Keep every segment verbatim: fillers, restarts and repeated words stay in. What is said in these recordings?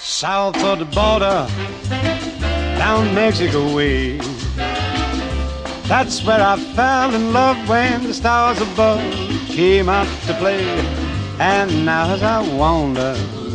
south of the border, down Mexico way. That's where I fell in love when the stars above came out to play. And now as I wander...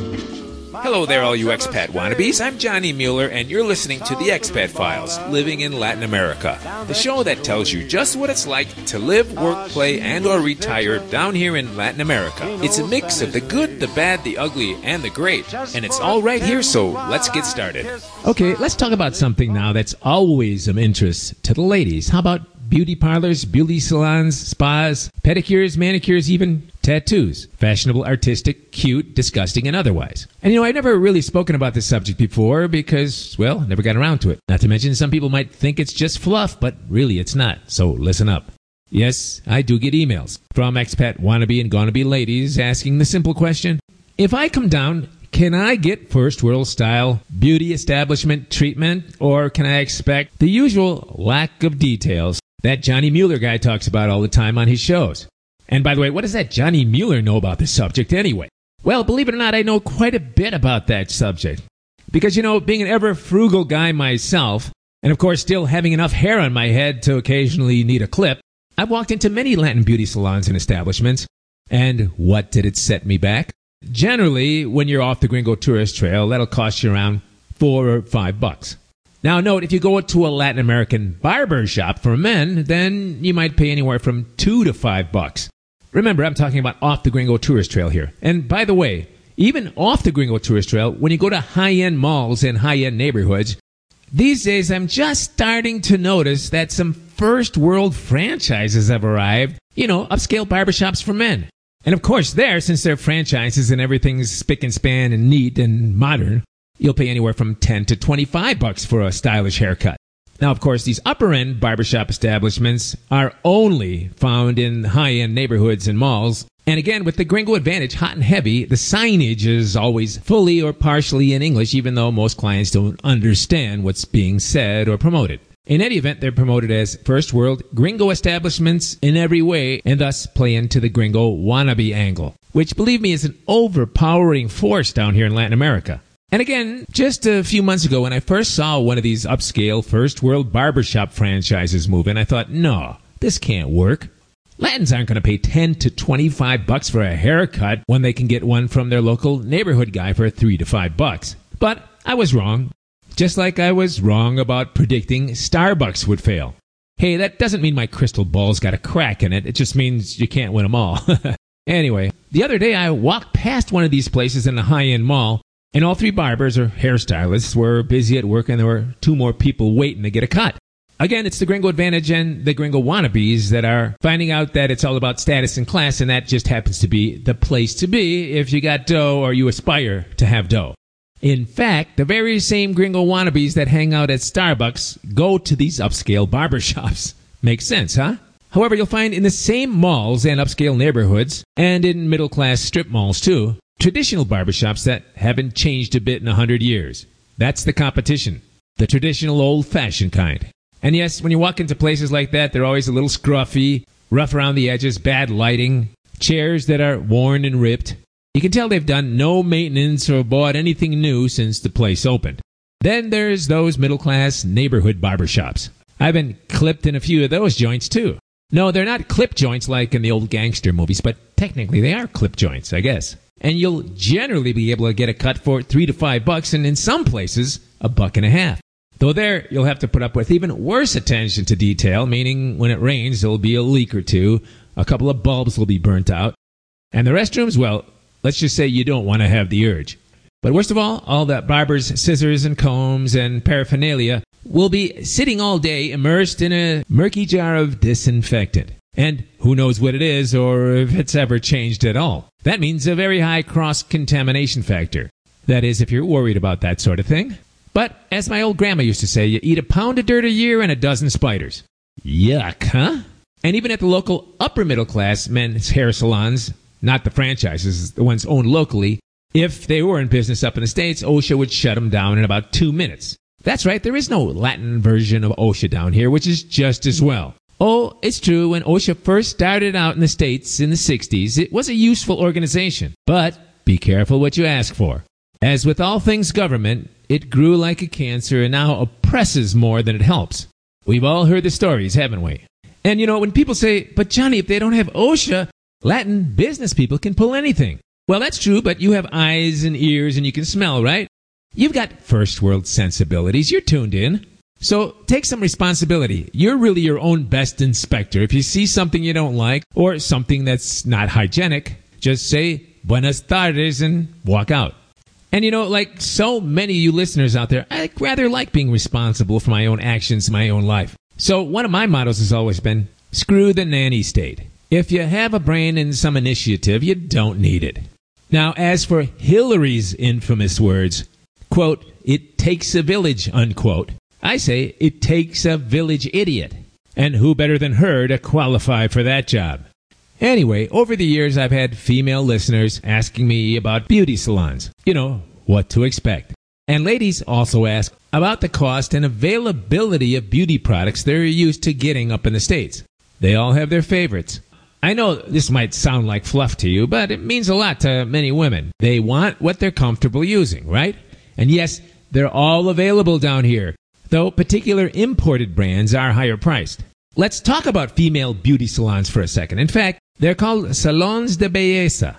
Hello there, all you expat wannabes. I'm Johnny Mueller, and you're listening to The Expat Files, Living in Latin America, the show that tells you just what it's like to live, work, play, and or retire down here in Latin America. It's a mix of the good, the bad, the ugly, and the great, and it's all right here, so let's get started. Okay, let's talk about something now that's always of interest to the ladies. How about beauty parlors, beauty salons, spas, pedicures, manicures, even tattoos? Fashionable, artistic, cute, disgusting, and otherwise. And you know, I've never really spoken about this subject before because, well, never got around to it. Not to mention, some people might think it's just fluff, but really it's not. So listen up. Yes, I do get emails from expat wannabe and gonna-be ladies asking the simple question, if I come down, can I get first world style beauty establishment treatment, or can I expect the usual lack of details that Johnny Mueller guy talks about all the time on his shows? And by the way, what does that Johnny Mueller know about the subject anyway? Well, believe it or not, I know quite a bit about that subject. Because, you know, being an ever-frugal guy myself, and of course still having enough hair on my head to occasionally need a clip, I've walked into many Latin beauty salons and establishments. And what did it set me back? Generally, when you're off the Gringo Tourist Trail, that'll cost you around four or five bucks. Now, note, if you go to a Latin American barber shop for men, then you might pay anywhere from two to five bucks. Remember, I'm talking about off the Gringo Tourist Trail here. And by the way, even off the Gringo Tourist Trail, when you go to high-end malls and high-end neighborhoods, these days I'm just starting to notice that some first-world franchises have arrived, you know, upscale barbershops for men. And of course, there, since they're franchises and everything's spick and span and neat and modern, you'll pay anywhere from ten to twenty-five bucks for a stylish haircut. Now, of course, these upper-end barbershop establishments are only found in high-end neighborhoods and malls. And again, with the Gringo Advantage hot and heavy, the signage is always fully or partially in English, even though most clients don't understand what's being said or promoted. In any event, they're promoted as first world Gringo establishments in every way, and thus play into the Gringo wannabe angle, which, believe me, is an overpowering force down here in Latin America. And again, just a few months ago when I first saw one of these upscale first world barbershop franchises move in, I thought, no, this can't work. Latins aren't going to pay ten to twenty-five bucks for a haircut when they can get one from their local neighborhood guy for three to five bucks. But I was wrong. Just like I was wrong about predicting Starbucks would fail. Hey, that doesn't mean my crystal ball's got a crack in it. It just means you can't win them all. Anyway, the other day I walked past one of these places in a high-end mall, and all three barbers or hairstylists were busy at work, and there were two more people waiting to get a cut. Again, it's the Gringo Advantage and the Gringo wannabes that are finding out that it's all about status and class, and that just happens to be the place to be if you got dough or you aspire to have dough. In fact, the very same Gringo wannabes that hang out at Starbucks go to these upscale barbershops. Makes sense, huh? However, you'll find in the same malls and upscale neighborhoods, and in middle-class strip malls too, traditional barbershops that haven't changed a bit in a hundred years. That's the competition. The traditional old-fashioned kind. And yes, when you walk into places like that, they're always a little scruffy, rough around the edges, bad lighting, chairs that are worn and ripped. You can tell they've done no maintenance or bought anything new since the place opened. Then there's those middle-class neighborhood barbershops. I've been clipped in a few of those joints too. No, they're not clip joints like in the old gangster movies, but technically they are clip joints, I guess. And you'll generally be able to get a cut for three to five bucks, and in some places, a buck and a half. Though there, you'll have to put up with even worse attention to detail, meaning when it rains, there'll be a leak or two, a couple of bulbs will be burnt out. And the restrooms, well, let's just say you don't want to have the urge. But worst of all, all that barbers, scissors, and combs and paraphernalia will be sitting all day immersed in a murky jar of disinfectant. And who knows what it is or if it's ever changed at all. That means a very high cross-contamination factor. That is, if you're worried about that sort of thing. But as my old grandma used to say, you eat a pound of dirt a year and a dozen spiders. Yuck, huh? And even at the local upper-middle-class men's hair salons, not the franchises, the ones owned locally, if they were in business up in the States, OSHA would shut them down in about two minutes. That's right, there is no Latin version of OSHA down here, which is just as well. Oh, it's true, when OSHA first started out in the States in the sixties, it was a useful organization. But be careful what you ask for. As with all things government, it grew like a cancer and now oppresses more than it helps. We've all heard the stories, haven't we? And you know, when people say, but Johnny, if they don't have OSHA, Latin business people can pull anything. Well, that's true, but you have eyes and ears and you can smell, right? You've got first world sensibilities. You're tuned in. So take some responsibility. You're really your own best inspector. If you see something you don't like or something that's not hygienic, just say, Buenas tardes, and walk out. And you know, like so many of you listeners out there, I rather like being responsible for my own actions in my own life. So one of my mottos has always been, screw the nanny state. If you have a brain and some initiative, you don't need it. Now, as for Hillary's infamous words, quote, it takes a village, unquote, I say it takes a village idiot. And who better than her to qualify for that job? Anyway, over the years, I've had female listeners asking me about beauty salons. You know, what to expect. And ladies also ask about the cost and availability of beauty products they're used to getting up in the States. They all have their favorites. I know this might sound like fluff to you, but it means a lot to many women. They want what they're comfortable using, right? And yes, they're all available down here, though particular imported brands are higher priced. Let's talk about female beauty salons for a second. In fact, they're called salons de belleza.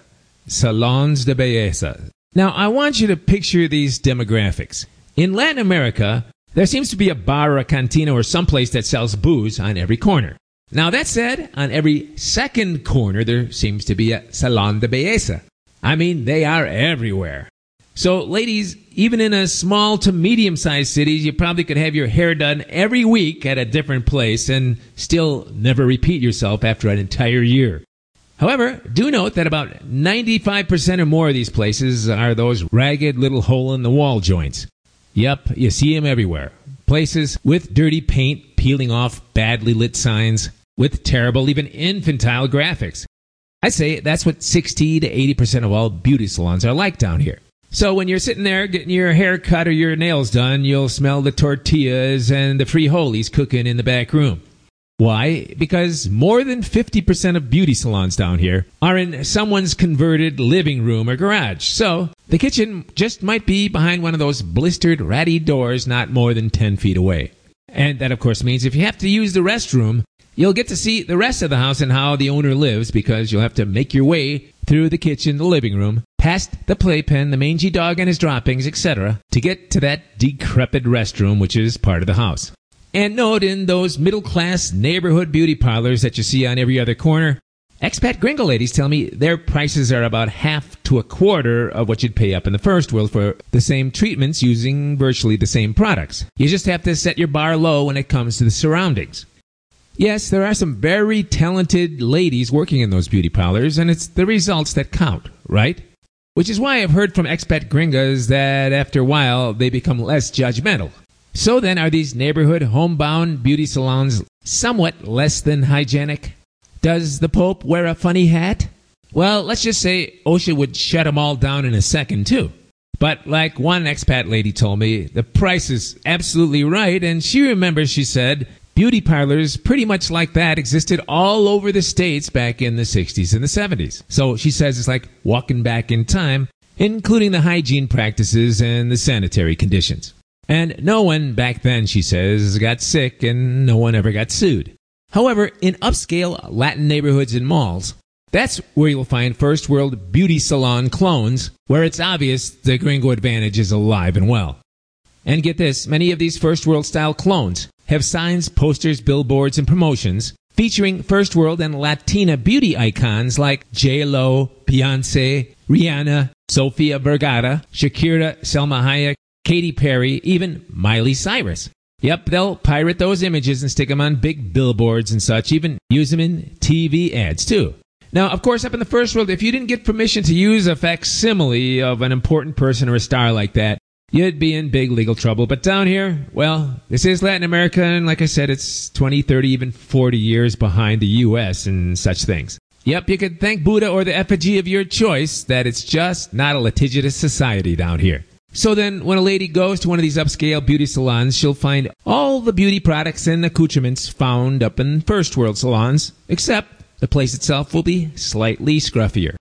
Salons de belleza. Now, I want you to picture these demographics. In Latin America, there seems to be a bar or a cantina or someplace that sells booze on every corner. Now, that said, on every second corner, there seems to be a salon de belleza. I mean, they are everywhere. So, ladies, even in a small to medium-sized cities, you probably could have your hair done every week at a different place and still never repeat yourself after an entire year. However, do note that about ninety-five percent or more of these places are those ragged little hole-in-the-wall joints. Yep, you see them everywhere. Places with dirty paint peeling off badly lit signs with terrible, even infantile graphics. I say that's what sixty to eighty percent of all beauty salons are like down here. So when you're sitting there getting your hair cut or your nails done, you'll smell the tortillas and the frijoles cooking in the back room. Why? Because more than fifty percent of beauty salons down here are in someone's converted living room or garage. So the kitchen just might be behind one of those blistered, ratty doors not more than ten feet away. And that, of course, means if you have to use the restroom, you'll get to see the rest of the house and how the owner lives, because you'll have to make your way through the kitchen, the living room, past the playpen, the mangy dog and his droppings, et cetera, to get to that decrepit restroom, which is part of the house. And note, in those middle-class neighborhood beauty parlors that you see on every other corner, expat gringo ladies tell me their prices are about half to a quarter of what you'd pay up in the first world for the same treatments using virtually the same products. You just have to set your bar low when it comes to the surroundings. Yes, there are some very talented ladies working in those beauty parlors, and it's the results that count, right? Which is why I've heard from expat gringas that after a while they become less judgmental. So then, are these neighborhood homebound beauty salons somewhat less than hygienic? Does the Pope wear a funny hat? Well, let's just say OSHA would shut them all down in a second, too. But like one expat lady told me, the price is absolutely right, and she remembers, she said, beauty parlors pretty much like that existed all over the States back in the sixties and the seventies. So she says it's like walking back in time, including the hygiene practices and the sanitary conditions. And no one back then, she says, got sick, and no one ever got sued. However, in upscale Latin neighborhoods and malls, that's where you'll find first world beauty salon clones, where it's obvious the gringo advantage is alive and well. And get this, many of these first world style clones have signs, posters, billboards, and promotions featuring first world and Latina beauty icons like J Lo, Beyonce, Rihanna, Sofia Vergara, Shakira, Selma Hayek, Katy Perry, even Miley Cyrus. Yep, they'll pirate those images and stick them on big billboards and such, even use them in T V ads too. Now, of course, up in the first world, if you didn't get permission to use a facsimile of an important person or a star like that, you'd be in big legal trouble. But down here, well, this is Latin America, and like I said, it's twenty, thirty, even forty years behind the U S and such things. Yep, you could thank Buddha or the effigy of your choice that it's just not a litigious society down here. So then, when a lady goes to one of these upscale beauty salons, she'll find all the beauty products and accoutrements found up in first world salons, except the place itself will be slightly scruffier.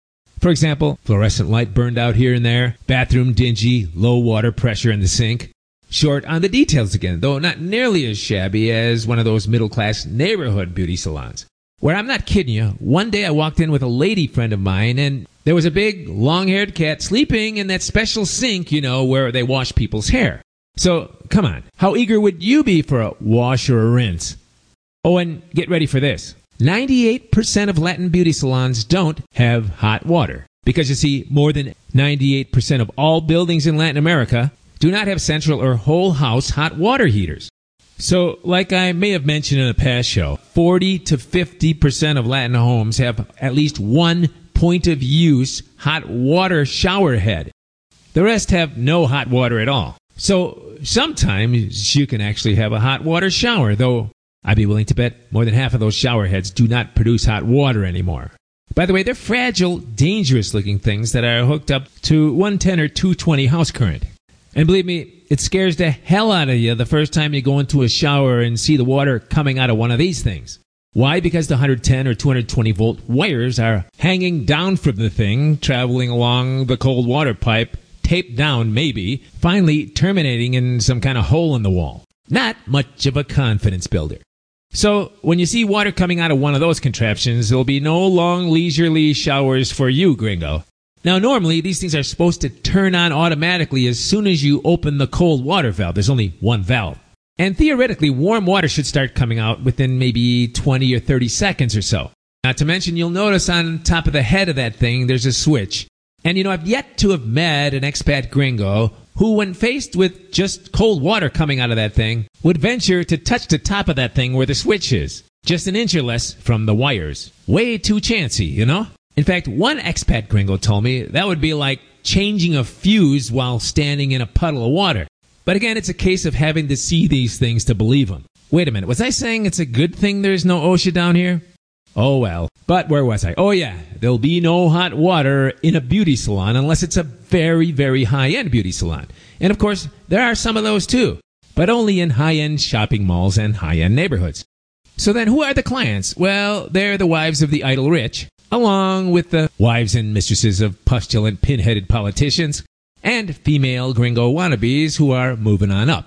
For example, fluorescent light burned out here and there, bathroom dingy, low water pressure in the sink. Short on the details again, though not nearly as shabby as one of those middle-class neighborhood beauty salons. Where I'm not kidding you, one day I walked in with a lady friend of mine, and there was a big, long-haired cat sleeping in that special sink, you know, where they wash people's hair. So, come on, how eager would you be for a wash or a rinse? Oh, and get ready for this. ninety-eight percent of Latin beauty salons don't have hot water. Because you see, more than ninety-eight percent of all buildings in Latin America do not have central or whole house hot water heaters. So, like I may have mentioned in a past show, forty to fifty percent of Latin homes have at least one point of use hot water shower head. The rest have no hot water at all. So, sometimes you can actually have a hot water shower, though I'd be willing to bet more than half of those shower heads do not produce hot water anymore. By the way, they're fragile, dangerous-looking things that are hooked up to one ten or two twenty house current. And believe me, it scares the hell out of you the first time you go into a shower and see the water coming out of one of these things. Why? Because the one ten or two twenty volt wires are hanging down from the thing, traveling along the cold water pipe, taped down maybe, finally terminating in some kind of hole in the wall. Not much of a confidence builder. So, when you see water coming out of one of those contraptions, there'll be no long leisurely showers for you, gringo. Now, normally, these things are supposed to turn on automatically as soon as you open the cold water valve. There's only one valve. And theoretically, warm water should start coming out within maybe twenty or thirty seconds or so. Not to mention, you'll notice on top of the head of that thing, there's a switch. And, you know, I've yet to have met an expat gringo who, when faced with just cold water coming out of that thing, would venture to touch the top of that thing where the switch is. Just an inch or less from the wires. Way too chancy, you know? In fact, one expat gringo told me that would be like changing a fuse while standing in a puddle of water. But again, it's a case of having to see these things to believe them. Wait a minute, was I saying it's a good thing there's no OSHA down here? Oh well. But where was I? Oh yeah, there'll be no hot water in a beauty salon unless it's a very, very high-end beauty salon. And of course, there are some of those too, but only in high-end shopping malls and high-end neighborhoods. So then who are the clients? Well, they're the wives of the idle rich, along with the wives and mistresses of pustulant, pin-headed politicians, and female gringo wannabes who are moving on up.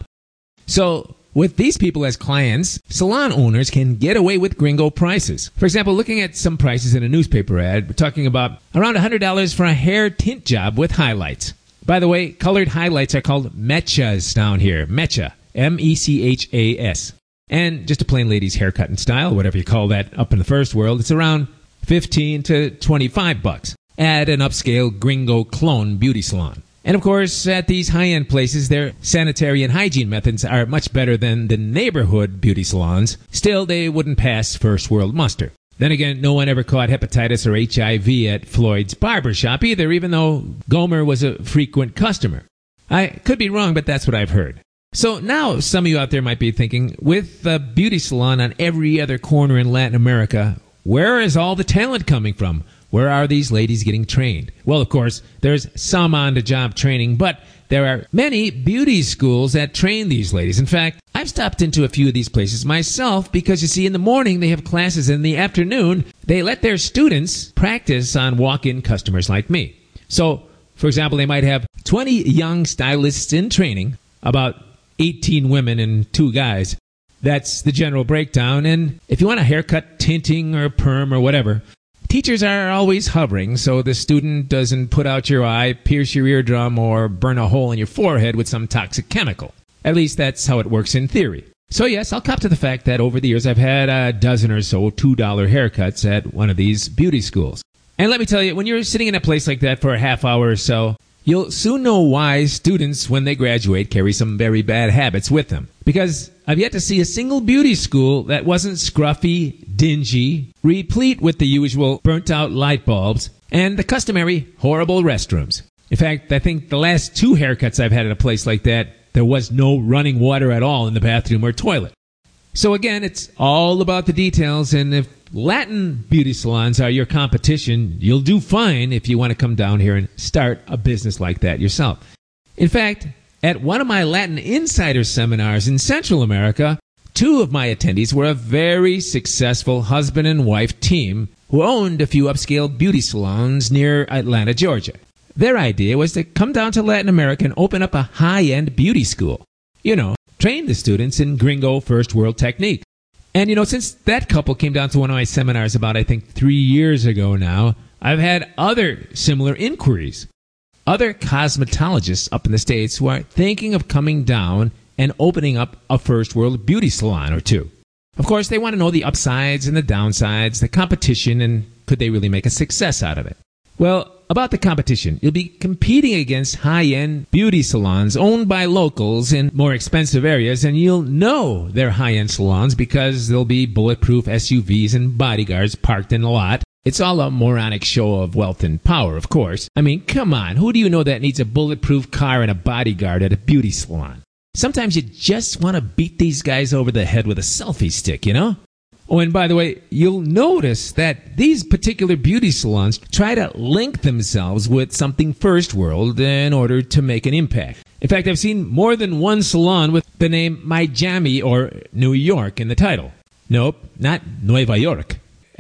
So, with these people as clients, salon owners can get away with gringo prices. For example, looking at some prices in a newspaper ad, we're talking about around one hundred dollars for a hair tint job with highlights. By the way, colored highlights are called mechas down here. Mecha. M E C H A S. And just a plain lady's haircut and style, whatever you call that up in the first world, it's around fifteen to twenty-five bucks at an upscale gringo clone beauty salon. And of course, at these high-end places, their sanitary and hygiene methods are much better than the neighborhood beauty salons. Still, they wouldn't pass first world muster. Then again, no one ever caught hepatitis or H I V at Floyd's barbershop either, even though Gomer was a frequent customer. I could be wrong, but that's what I've heard. So now some of you out there might be thinking, with a beauty salon on every other corner in Latin America, where is all the talent coming from? Where are these ladies getting trained? Well, of course, there's some on-the-job training, but there are many beauty schools that train these ladies. In fact, I've stopped into a few of these places myself because, you see, in the morning they have classes, and in the afternoon they let their students practice on walk-in customers like me. So, for example, they might have twenty young stylists in training, about eighteen women and two guys. That's the general breakdown, and if you want a haircut, tinting, or perm, or whatever, teachers are always hovering so the student doesn't put out your eye, pierce your eardrum, or burn a hole in your forehead with some toxic chemical. At least that's how it works in theory. So yes, I'll cop to the fact that over the years I've had a dozen or so two dollar haircuts at one of these beauty schools. And let me tell you, when you're sitting in a place like that for a half hour or so, you'll soon know why students, when they graduate, carry some very bad habits with them. Because I've yet to see a single beauty school that wasn't scruffy, dingy, replete with the usual burnt-out light bulbs, and the customary horrible restrooms. In fact, I think the last two haircuts I've had at a place like that, there was no running water at all in the bathroom or toilet. So again, it's all about the details, and if Latin beauty salons are your competition, you'll do fine if you want to come down here and start a business like that yourself. In fact, at one of my Latin Insider seminars in Central America, two of my attendees were a very successful husband and wife team who owned a few upscale beauty salons near Atlanta, Georgia. Their idea was to come down to Latin America and open up a high-end beauty school. You know, train the students in gringo first world technique. And, you know, since that couple came down to one of my seminars about, I think, three years ago now, I've had other similar inquiries. Other cosmetologists up in the States who are thinking of coming down and opening up a first world beauty salon or two. Of course, they want to know the upsides and the downsides, the competition, and could they really make a success out of it? Well, about the competition, you'll be competing against high-end beauty salons owned by locals in more expensive areas, and you'll know they're high-end salons because there'll be bulletproof S U Vs and bodyguards parked in the lot. It's all a moronic show of wealth and power, of course. I mean, come on, who do you know that needs a bulletproof car and a bodyguard at a beauty salon? Sometimes you just want to beat these guys over the head with a selfie stick, you know? Oh, and by the way, you'll notice that these particular beauty salons try to link themselves with something first world in order to make an impact. In fact, I've seen more than one salon with the name Miami or New York in the title. Nope, not Nueva York,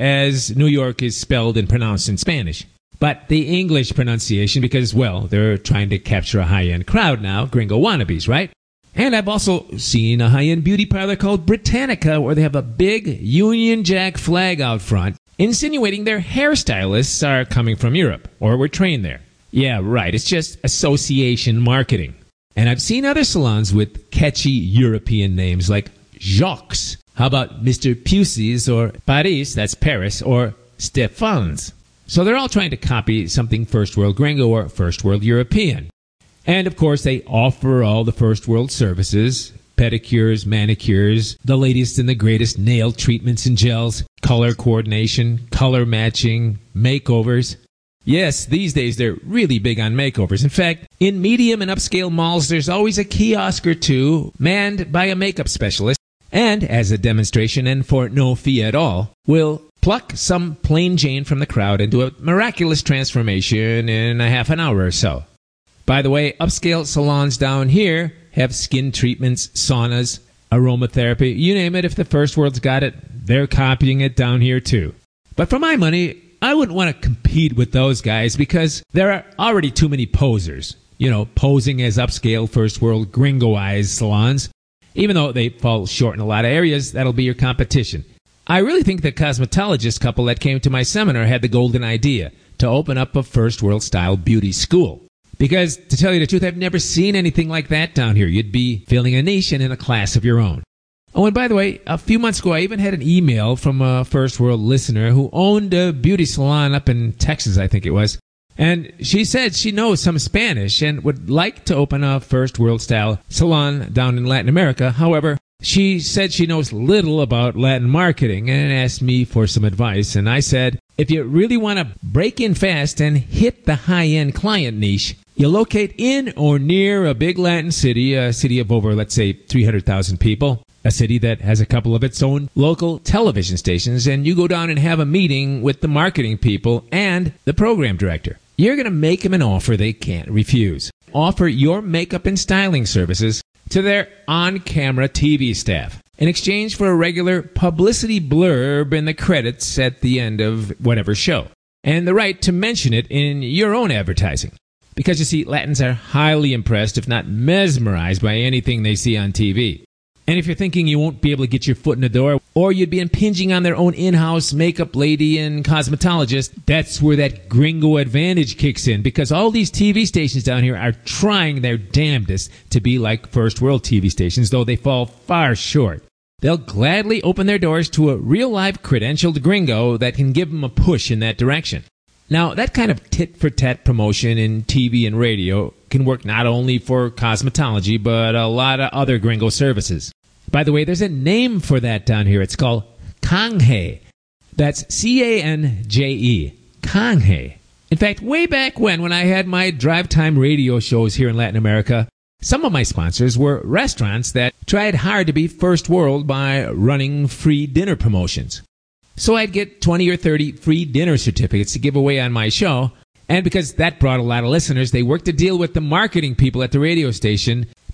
as New York is spelled and pronounced in Spanish. But the English pronunciation because, well, they're trying to capture a high-end crowd now, gringo wannabes, right? And I've also seen a high-end beauty parlor called Britannica where they have a big Union Jack flag out front, insinuating their hairstylists are coming from Europe or were trained there. Yeah, right. It's just association marketing. And I've seen other salons with catchy European names like Jacques. How about Mister Pusey's or Paris, that's Paris, or Stéphane's. So they're all trying to copy something first world gringo or first world European. And, of course, they offer all the first world services, pedicures, manicures, the latest and the greatest nail treatments and gels, color coordination, color matching, makeovers. Yes, these days they're really big on makeovers. In fact, in medium and upscale malls, there's always a kiosk or two manned by a makeup specialist. And, as a demonstration and for no fee at all, will pluck some plain Jane from the crowd into a miraculous transformation in a half an hour or so. By the way, upscale salons down here have skin treatments, saunas, aromatherapy, you name it. If the first world's got it, they're copying it down here too. But for my money, I wouldn't want to compete with those guys because there are already too many posers. You know, posing as upscale first world gringoized salons. Even though they fall short in a lot of areas, that'll be your competition. I really think the cosmetologist couple that came to my seminar had the golden idea to open up a first world style beauty school. Because, to tell you the truth, I've never seen anything like that down here. You'd be filling a niche and in a class of your own. Oh, and by the way, a few months ago, I even had an email from a first world listener who owned a beauty salon up in Texas, I think it was. And she said she knows some Spanish and would like to open a first world style salon down in Latin America. However, she said she knows little about Latin marketing and asked me for some advice. And I said, if you really want to break in fast and hit the high-end client niche, you locate in or near a big Latin city, a city of over, let's say, three hundred thousand people, a city that has a couple of its own local television stations, and you go down and have a meeting with the marketing people and the program director. You're going to make them an offer they can't refuse. Offer your makeup and styling services to their on-camera T V staff in exchange for a regular publicity blurb in the credits at the end of whatever show, and the right to mention it in your own advertising. Because, you see, Latins are highly impressed, if not mesmerized, by anything they see on T V. And if you're thinking you won't be able to get your foot in the door, or you'd be impinging on their own in-house makeup lady and cosmetologist, that's where that gringo advantage kicks in. Because all these T V stations down here are trying their damnedest to be like first world T V stations, though they fall far short. They'll gladly open their doors to a real-life credentialed gringo that can give them a push in that direction. Now, that kind of tit-for-tat promotion in T V and radio can work not only for cosmetology, but a lot of other gringo services. By the way, there's a name for that down here. It's called canje. That's C A N J E. Canje. In fact, way back when, when I had my drive time radio shows here in Latin America, some of my sponsors were restaurants that tried hard to be first world by running free dinner promotions. So I'd get twenty or thirty free dinner certificates to give away on my show. And because that brought a lot of listeners, they worked a deal with the marketing people at the radio station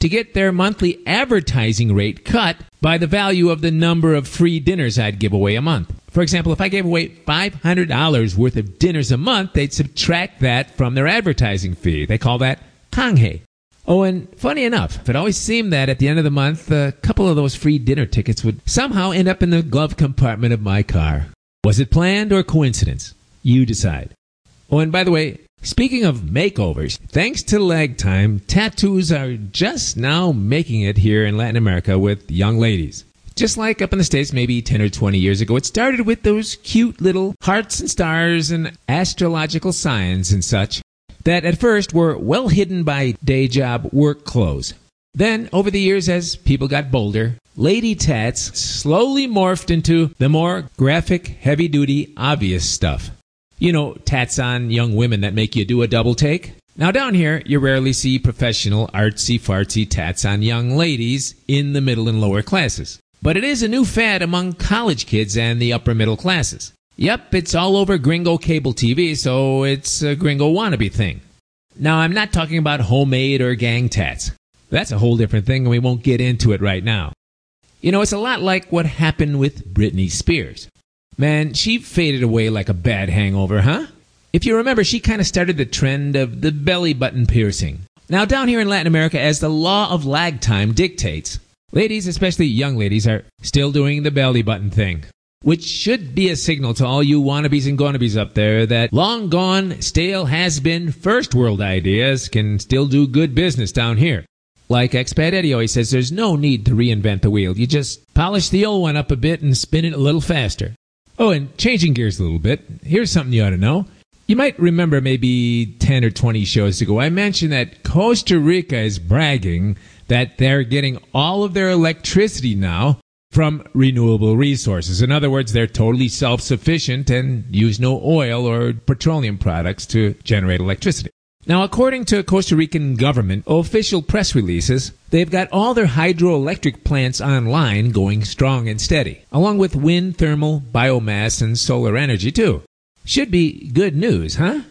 to get their monthly advertising rate cut by the value of the number of free dinners I'd give away a month. For example, if I gave away five hundred dollars worth of dinners a month, they'd subtract that from their advertising fee. They call that kanghae. Oh, and funny enough, it always seemed that at the end of the month, a couple of those free dinner tickets would somehow end up in the glove compartment of my car. Was it planned or coincidence? You decide. Oh, and by the way, speaking of makeovers, thanks to Lag Time, tattoos are just now making it here in Latin America with young ladies. Just like up in the States maybe ten or twenty years ago, it started with those cute little hearts and stars and astrological signs and such that at first were well hidden by day job work clothes. Then, over the years, as people got bolder, lady tats slowly morphed into the more graphic, heavy-duty, obvious stuff. You know, tats on young women that make you do a double take. Now down here, you rarely see professional, artsy-fartsy tats on young ladies in the middle and lower classes. But it is a new fad among college kids and the upper middle classes. Yep, it's all over gringo cable T V, so it's a gringo wannabe thing. Now, I'm not talking about homemade or gang tats. That's a whole different thing, and we won't get into it right now. You know, it's a lot like what happened with Britney Spears. Man, she faded away like a bad hangover, huh? If you remember, she kind of started the trend of the belly button piercing. Now, down here in Latin America, as the law of lag time dictates, ladies, especially young ladies, are still doing the belly button thing, which should be a signal to all you wannabes and gonabes up there that long gone, stale, has-been, first world ideas can still do good business down here. Like Expat Eddie always says, there's no need to reinvent the wheel. You just polish the old one up a bit and spin it a little faster. Oh, and changing gears a little bit, here's something you ought to know. You might remember maybe ten or twenty shows ago, I mentioned that Costa Rica is bragging that they're getting all of their electricity now from renewable resources. In other words, they're totally self-sufficient and use no oil or petroleum products to generate electricity. Now, according to Costa Rican government official press releases, they've got all their hydroelectric plants online going strong and steady, along with wind, thermal, biomass, and solar energy, too. Should be good news, huh?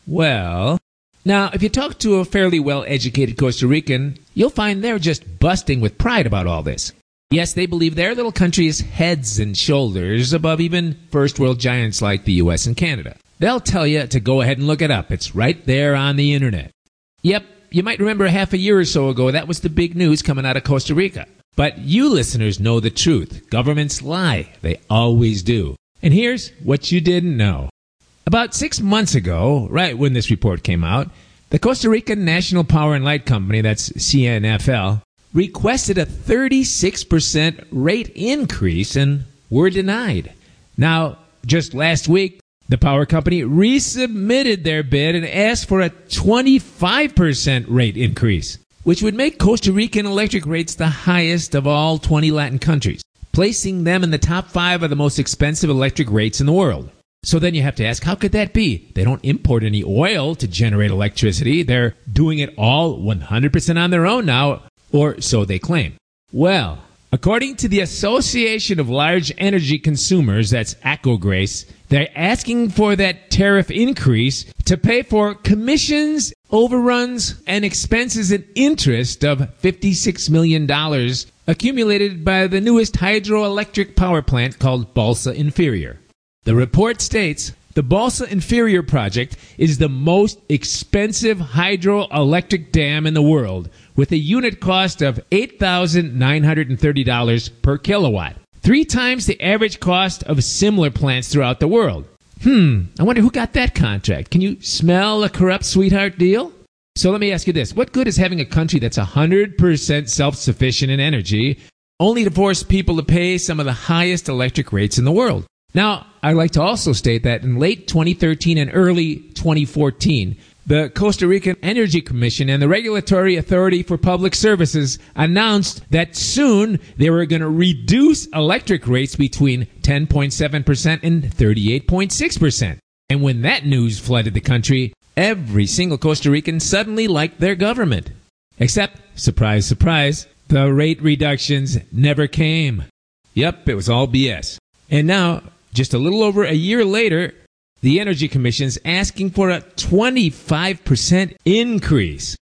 Well, now, if you talk to a fairly well-educated Costa Rican, you'll find they're just busting with pride about all this. Yes, they believe their little country is heads and shoulders above even first-world giants like the U S and Canada. They'll tell you to go ahead and look it up. It's right there on the internet. Yep, you might remember half a year or so ago, that was the big news coming out of Costa Rica. But you listeners know the truth. Governments lie. They always do. And here's what you didn't know. About six months ago, right when this report came out, the Costa Rican National Power and Light Company, that's C N F L, requested a thirty-six percent rate increase and were denied. Now, just last week, the power company resubmitted their bid and asked for a twenty-five percent rate increase, which would make Costa Rican electric rates the highest of all twenty Latin countries, placing them in the top five of the most expensive electric rates in the world. So then you have to ask, how could that be? They don't import any oil to generate electricity. They're doing it all one hundred percent on their own now, or so they claim. Well, according to the Association of Large Energy Consumers, that's ACOGRACE, they're asking for that tariff increase to pay for commissions, overruns, and expenses and interest of fifty-six million dollars accumulated by the newest hydroelectric power plant called Balsa Inferior. The report states the Balsa Inferior project is the most expensive hydroelectric dam in the world, with a unit cost of eight thousand nine hundred thirty dollars per kilowatt, three times the average cost of similar plants throughout the world. Hmm, I wonder who got that contract. Can you smell a corrupt sweetheart deal? So let me ask you this. What good is having a country that's one hundred percent self-sufficient in energy, only to force people to pay some of the highest electric rates in the world? Now, I'd like to also state that in late twenty thirteen and early twenty fourteen, the Costa Rican Energy Commission and the Regulatory Authority for Public Services announced that soon they were going to reduce electric rates between ten point seven percent and thirty-eight point six percent. And when that news flooded the country, every single Costa Rican suddenly liked their government. Except, surprise, surprise, the rate reductions never came. Yep, it was all B S. And now, just a little over a year later, the Energy Commission's asking for a twenty-five percent increase.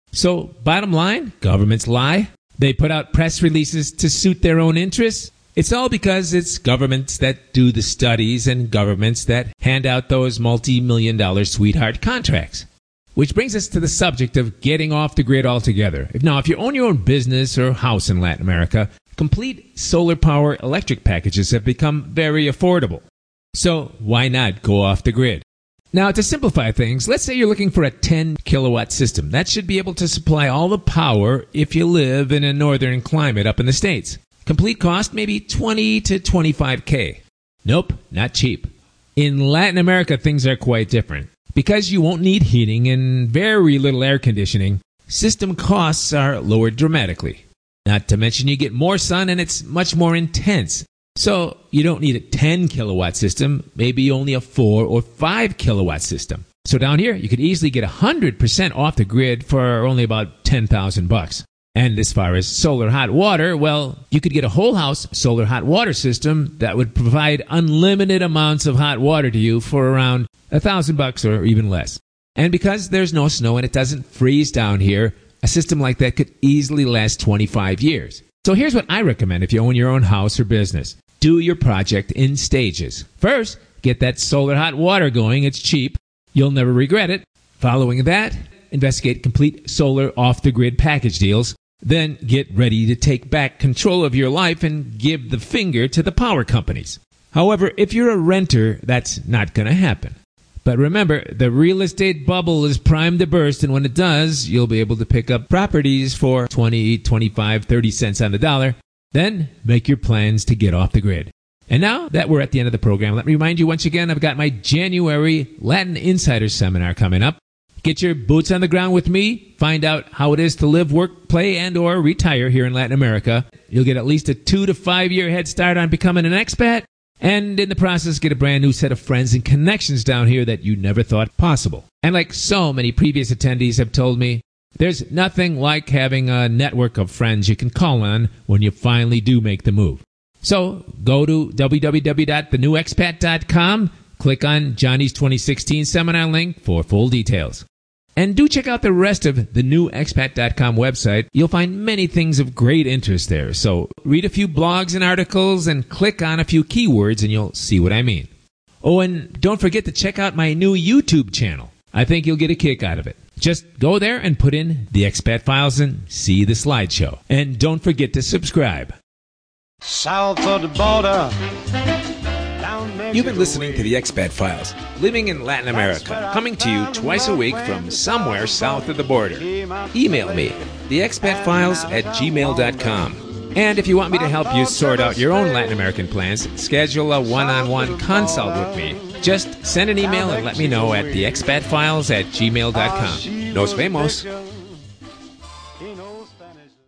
So, bottom line, governments lie. They put out press releases to suit their own interests. It's all because it's governments that do the studies and governments that hand out those multi-million dollar sweetheart contracts. Which brings us to the subject of getting off the grid altogether. Now, if you own your own business or house in Latin America, complete solar power electric packages have become very affordable. So why not go off the grid? Now, to simplify things, let's say you're looking for a ten kilowatt system. That should be able to supply all the power if you live in a northern climate up in the States. Complete cost, maybe twenty to twenty-five K. Nope, not cheap. In Latin America, things are quite different. Because you won't need heating and very little air conditioning, system costs are lowered dramatically. Not to mention you get more sun and it's much more intense. So you don't need a ten kilowatt system, maybe only a four or five kilowatt system. So down here, you could easily get one hundred percent off the grid for only about ten thousand bucks. And as far as solar hot water, well, you could get a whole house solar hot water system that would provide unlimited amounts of hot water to you for around a thousand bucks or even less. And because there's no snow and it doesn't freeze down here, a system like that could easily last twenty-five years. So here's what I recommend if you own your own house or business. Do your project in stages. First, get that solar hot water going. It's cheap. You'll never regret it. Following that, investigate complete solar off-the-grid package deals. Then get ready to take back control of your life and give the finger to the power companies. However, if you're a renter, that's not going to happen. But remember, the real estate bubble is primed to burst, and when it does, you'll be able to pick up properties for twenty, twenty-five, thirty cents on the dollar. Then make your plans to get off the grid. And now that we're at the end of the program, let me remind you once again, I've got my January Latin Insiders Seminar coming up. Get your boots on the ground with me. Find out how it is to live, work, play, and or retire here in Latin America. You'll get at least a two to five year head start on becoming an expat. And in the process, get a brand new set of friends and connections down here that you never thought possible. And like so many previous attendees have told me, there's nothing like having a network of friends you can call on when you finally do make the move. So go to w w w dot the new expat dot com, click on Johnny's twenty sixteen seminar link for full details. And do check out the rest of the new expat dot com website. You'll find many things of great interest there. So read a few blogs and articles and click on a few keywords and you'll see what I mean. Oh, and don't forget to check out my new YouTube channel. I think you'll get a kick out of it. Just go there and put in the Expat Files and see the slideshow. And don't forget to subscribe. South of the border. You've been listening to the Expat Files, living in Latin America, coming to you twice a week from somewhere south of the border. Email me, the expat files at gmail dot com. And if you want me to help you sort out your own Latin American plans, schedule a one-on-one consult with me. Just send an email and let me know at the expat files at gmail dot com. Nos vemos.